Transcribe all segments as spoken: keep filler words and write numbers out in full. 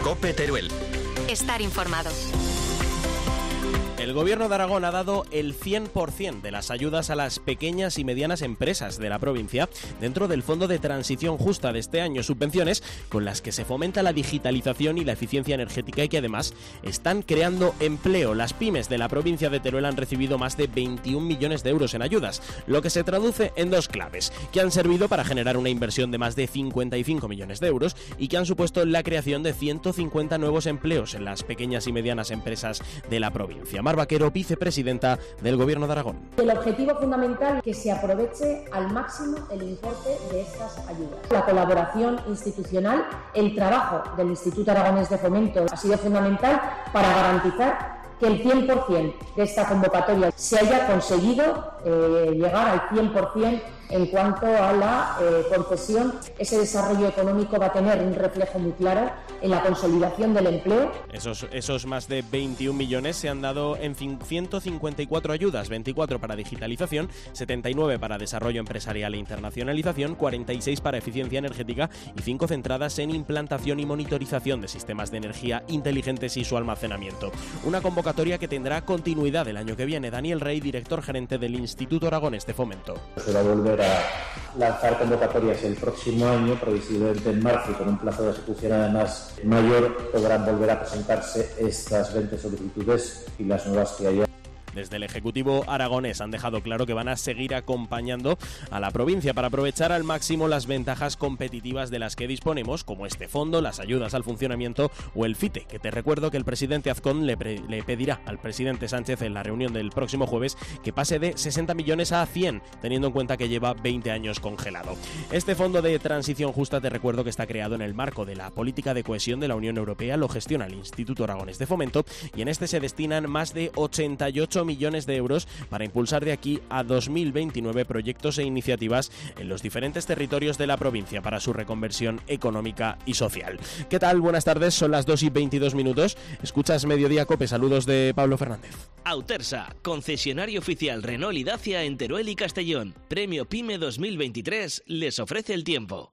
COPE Teruel. Estar informado. El Gobierno de Aragón ha dado el cien por ciento de las ayudas a las pequeñas y medianas empresas de la provincia dentro del Fondo de Transición Justa de este año, subvenciones con las que se fomenta la digitalización y la eficiencia energética y que además están creando empleo. Las pymes de la provincia de Teruel han recibido más de veintiún millones de euros en ayudas, lo que se traduce en dos claves, que han servido para generar una inversión de más de cincuenta y cinco millones de euros y que han supuesto la creación de ciento cincuenta nuevos empleos en las pequeñas y medianas empresas de la provincia. Mar Vaquero, vicepresidenta del Gobierno de Aragón. El objetivo fundamental es que se aproveche al máximo el importe de estas ayudas. La colaboración institucional, el trabajo del Instituto Aragonés de Fomento ha sido fundamental para garantizar que el cien por ciento de esta convocatoria se haya conseguido eh, llegar al cien por ciento en cuanto a la eh, concesión. Ese desarrollo económico va a tener un reflejo muy claro en la consolidación del empleo. Esos, esos más de veintiún millones se han dado en ciento cincuenta y cuatro ayudas, veinticuatro para digitalización, setenta y nueve para desarrollo empresarial e internacionalización, cuarenta y seis para eficiencia energética y cinco centradas en implantación y monitorización de sistemas de energía inteligentes y su almacenamiento. Una convocatoria que tendrá continuidad el año que viene. Daniel Rey, director gerente del Instituto Aragonés de Fomento. Se va a volver a lanzar convocatorias el próximo año, previsiblemente en marzo, y con un plazo de ejecución además mayor, podrán volver a presentarse estas veinte solicitudes y las nuevas que haya. Desde el Ejecutivo aragonés han dejado claro que van a seguir acompañando a la provincia para aprovechar al máximo las ventajas competitivas de las que disponemos, como este fondo, las ayudas al funcionamiento o el FITE, que te recuerdo que el presidente Azcón le, pre- le pedirá al presidente Sánchez en la reunión del próximo jueves que pase de sesenta millones a cien, teniendo en cuenta que lleva veinte años congelado. Este fondo de transición justa, te recuerdo que está creado en el marco de la política de cohesión de la Unión Europea, lo gestiona el Instituto Aragonés de Fomento y en este se destinan más de ochenta y ocho millones de euros para impulsar de aquí a dos mil veintinueve proyectos e iniciativas en los diferentes territorios de la provincia para su reconversión económica y social. ¿Qué tal? Buenas tardes, son las dos y veintidós minutos. Escuchas Mediodía Cope, saludos de Pablo Fernández. Autersa, concesionario oficial Renault y Dacia en Teruel y Castellón. Premio PYME dos mil veintitrés les ofrece el tiempo.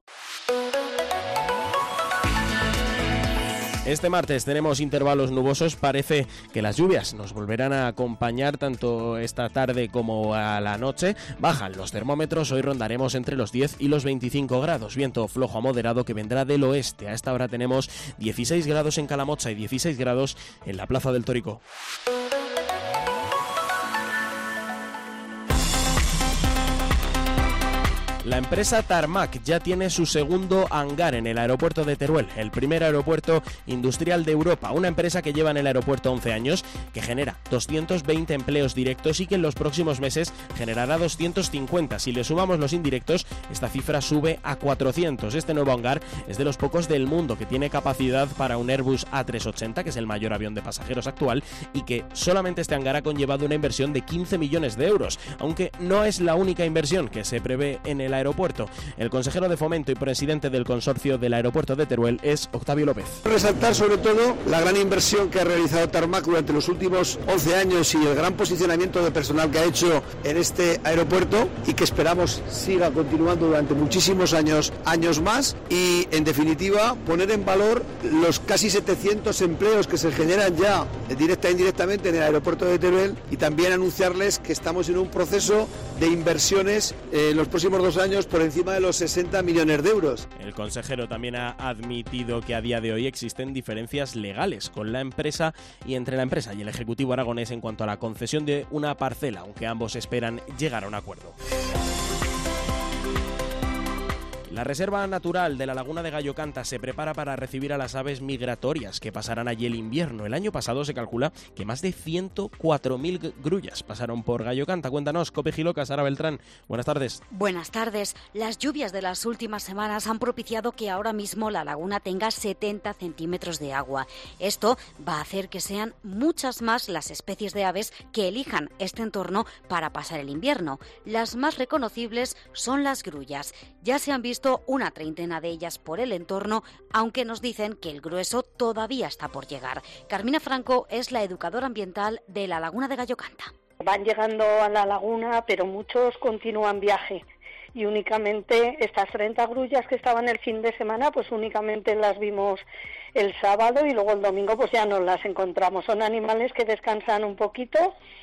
Este martes tenemos intervalos nubosos, parece que las lluvias nos volverán a acompañar tanto esta tarde como a la noche. Bajan los termómetros, hoy rondaremos entre los diez y los veinticinco grados, viento flojo a moderado que vendrá del oeste. A esta hora tenemos dieciséis grados en Calamocha y dieciséis grados en la Plaza del Torico. La empresa Tarmac ya tiene su segundo hangar en el aeropuerto de Teruel, el primer aeropuerto industrial de Europa, una empresa que lleva en el aeropuerto once años, que genera doscientos veinte empleos directos y que en los próximos meses generará doscientos cincuenta. Si le sumamos los indirectos, esta cifra sube a cuatrocientos. Este nuevo hangar es de los pocos del mundo que tiene capacidad para un Airbus A trescientos ochenta, que es el mayor avión de pasajeros actual, y que solamente este hangar ha conllevado una inversión de quince millones de euros, aunque no es la única inversión que se prevé en el aeropuerto. El consejero de Fomento y presidente del consorcio del aeropuerto de Teruel es Octavio López. Resaltar sobre todo la gran inversión que ha realizado Tarmac durante los últimos once años y el gran posicionamiento de personal que ha hecho en este aeropuerto y que esperamos siga continuando durante muchísimos años, años más, y en definitiva poner en valor los casi setecientos empleos que se generan ya directa e indirectamente en el aeropuerto de Teruel, y también anunciarles que estamos en un proceso de inversiones eh, en los próximos dos años por encima de los sesenta millones de euros. El consejero también ha admitido que a día de hoy existen diferencias legales con la empresa y entre la empresa y el Ejecutivo aragonés en cuanto a la concesión de una parcela, aunque ambos esperan llegar a un acuerdo. La Reserva Natural de la Laguna de Gallo Canta se prepara para recibir a las aves migratorias que pasarán allí el invierno. El año pasado se calcula que más de ciento cuatro mil grullas pasaron por Gallo Canta. Cuéntanos, Cope Giloca, Sara Beltrán. Buenas tardes. Buenas tardes. Las lluvias de las últimas semanas han propiciado que ahora mismo la laguna tenga setenta centímetros de agua. Esto va a hacer que sean muchas más las especies de aves que elijan este entorno para pasar el invierno. Las más reconocibles son las grullas. Ya se han visto una treintena de ellas por el entorno, aunque nos dicen que el grueso todavía está por llegar. Carmina Franco es la educadora ambiental de la Laguna de Gallo Canta. Van llegando a la laguna, pero muchos continúan viaje y únicamente estas treinta grullas que estaban el fin de semana, pues únicamente las vimos el sábado y luego el domingo pues ya no las encontramos. Son animales que descansan un poquito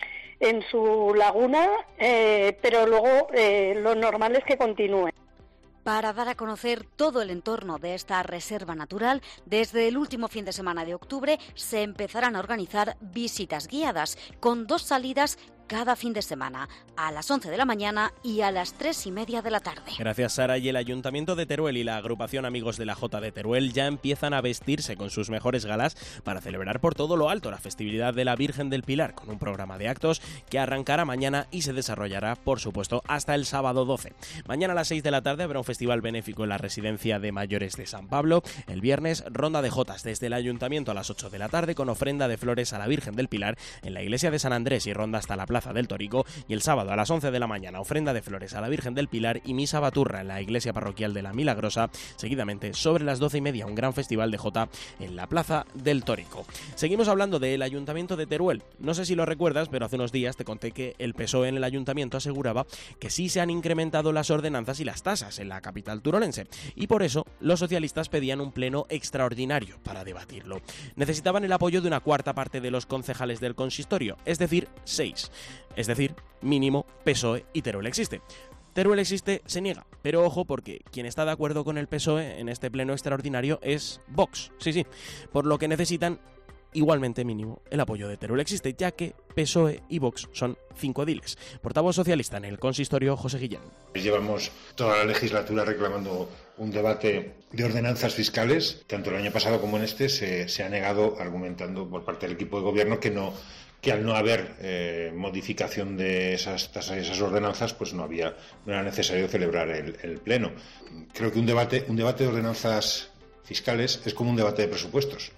en su laguna, eh, pero luego eh, lo normal es que continúen. Para dar a conocer todo el entorno de esta reserva natural, desde el último fin de semana de octubre se empezarán a organizar visitas guiadas con dos salidas cada fin de semana, a las once de la mañana y a las tres y media de la tarde. Gracias, Sara. Y el Ayuntamiento de Teruel y la agrupación Amigos de la Jota de Teruel ya empiezan a vestirse con sus mejores galas para celebrar por todo lo alto la festividad de la Virgen del Pilar, con un programa de actos que arrancará mañana y se desarrollará, por supuesto, hasta el sábado doce. Mañana a las seis de la tarde habrá un festival benéfico en la Residencia de Mayores de San Pablo. El viernes, ronda de jotas desde el Ayuntamiento a las ocho de la tarde con ofrenda de flores a la Virgen del Pilar en la iglesia de San Andrés y ronda hasta la Plaza del Torico, y el sábado a las once de la mañana ofrenda de flores a la Virgen del Pilar y misa baturra en la iglesia parroquial de la Milagrosa. Seguidamente, sobre las doce y media, un gran festival de jota en la Plaza del Torico. Seguimos hablando del Ayuntamiento de Teruel. No sé si lo recuerdas, pero hace unos días te conté que el P S O E en el Ayuntamiento aseguraba que sí se han incrementado las ordenanzas y las tasas en la capital turolense, y por eso los socialistas pedían un pleno extraordinario para debatirlo. Necesitaban el apoyo de una cuarta parte de los concejales del consistorio, es decir, seis. Es decir, mínimo P S O E y Teruel existe. Teruel existe se niega, pero ojo, porque quien está de acuerdo con el P S O E en este pleno extraordinario es Vox, sí, sí, por lo que necesitan igualmente mínimo el apoyo de Teruel existe, ya que P S O E y Vox son cinco ediles. Portavoz socialista en el consistorio, José Guillén. Llevamos toda la legislatura reclamando un debate de ordenanzas fiscales. Tanto el año pasado como en este se, se ha negado, argumentando por parte del equipo de gobierno que no que al no haber eh, modificación de esas tasas y esas ordenanzas, pues no había no era necesario celebrar el, el pleno. Creo que un debate un debate de ordenanzas fiscales es como un debate de presupuestos.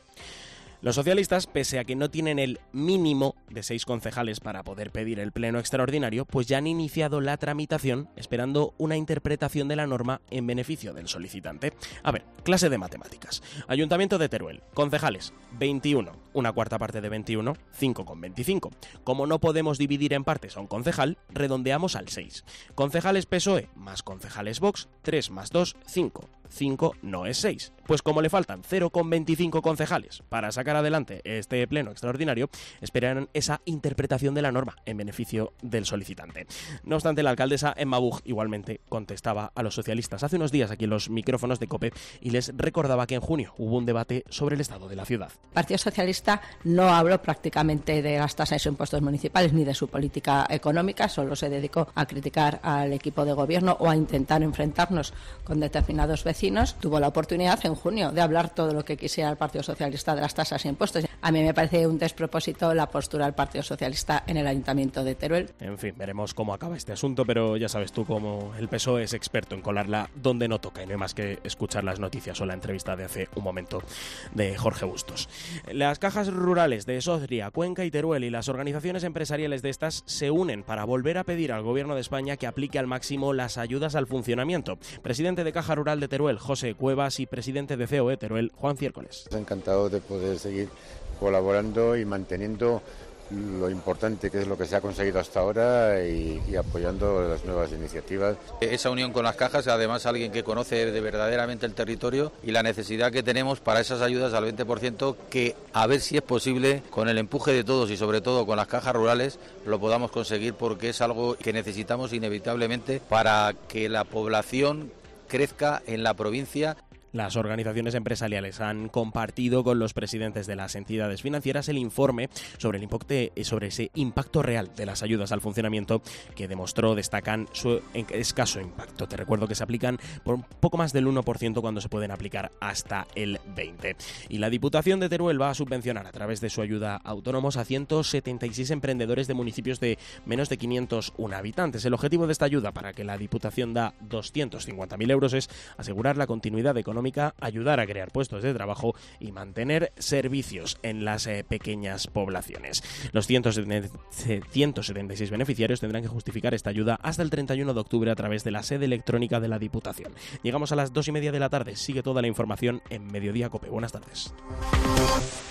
Los socialistas, pese a que no tienen el mínimo de seis concejales para poder pedir el pleno extraordinario, pues ya han iniciado la tramitación esperando una interpretación de la norma en beneficio del solicitante. A ver, clase de matemáticas. Ayuntamiento de Teruel, concejales, veintiuno. Una cuarta parte de veintiuno, cinco con veinticinco. Como no podemos dividir en partes a un concejal, redondeamos al seis. Concejales P S O E más concejales Vox, tres más dos, cinco. cinco no es seis. Pues como le faltan cero con veinticinco concejales para sacar adelante este pleno extraordinario, esperan esa interpretación de la norma en beneficio del solicitante. No obstante, la alcaldesa Emma Buch igualmente contestaba a los socialistas hace unos días aquí en los micrófonos de COPE y les recordaba que en junio hubo un debate sobre el estado de la ciudad. El Partido Socialista no habló prácticamente de las tasas y impuestos municipales ni de su política económica, solo se dedicó a criticar al equipo de gobierno o a intentar enfrentarnos con determinados vecinos. Tuvo la oportunidad en junio de hablar todo lo que quisiera el Partido Socialista de las tasas e impuestos. A mí me parece un despropósito la postura del Partido Socialista en el Ayuntamiento de Teruel. En fin, veremos cómo acaba este asunto, pero ya sabes tú cómo el P S O E es experto en colarla donde no toca y no hay más que escuchar las noticias o la entrevista de hace un momento de Jorge Bustos. Las cajas rurales de Sodria, Cuenca y Teruel y las organizaciones empresariales de estas se unen para volver a pedir al Gobierno de España que aplique al máximo las ayudas al funcionamiento. Presidente de Caja Rural de Teruel, José Cuevas, y presidente de C O E Teruel, Juan Ciércoles. Encantado de poder seguir colaborando y manteniendo lo importante que es lo que se ha conseguido hasta ahora y, y apoyando las nuevas iniciativas. Esa unión con las cajas, además alguien que conoce de verdaderamente el territorio y la necesidad que tenemos para esas ayudas al veinte por ciento, que a ver si es posible con el empuje de todos y sobre todo con las cajas rurales lo podamos conseguir, porque es algo que necesitamos inevitablemente para que la población crezca en la provincia. Las organizaciones empresariales han compartido con los presidentes de las entidades financieras el informe sobre el impacto, sobre ese impacto real de las ayudas al funcionamiento que demostró, destacan su escaso impacto. Te recuerdo que se aplican por un poco más del uno por ciento cuando se pueden aplicar hasta el veinte por ciento. Y la Diputación de Teruel va a subvencionar a través de su ayuda a autónomos a ciento setenta y seis emprendedores de municipios de menos de quinientos uno habitantes. El objetivo de esta ayuda, para que la Diputación da doscientos cincuenta mil euros, es asegurar la continuidad económica, ayudar a crear puestos de trabajo y mantener servicios en las eh, pequeñas poblaciones. Los ciento setenta y seis beneficiarios tendrán que justificar esta ayuda hasta el treinta y uno de octubre a través de la sede electrónica de la Diputación. Llegamos a las dos y media de la tarde. Sigue toda la información en Mediodía Cope. Buenas tardes.